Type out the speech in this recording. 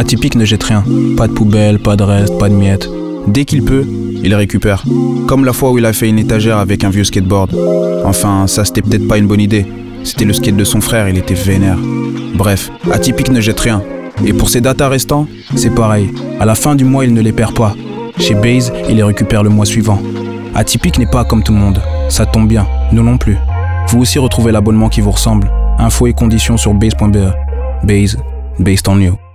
Atypique ne jette rien. Pas de poubelle, pas de reste, pas de miettes. Dès qu'il peut, il les récupère. Comme la fois où il a fait une étagère avec un vieux skateboard. Enfin, ça c'était peut-être pas une bonne idée. C'était le skate de son frère, il était vénère. Bref, Atypique ne jette rien. Et pour ses datas restants, c'est pareil. À la fin du mois, il ne les perd pas. Chez Base, il les récupère le mois suivant. Atypique n'est pas comme tout le monde. Ça tombe bien, nous non plus. Vous aussi retrouvez l'abonnement qui vous ressemble. Infos et conditions sur base.be. Base, based on you.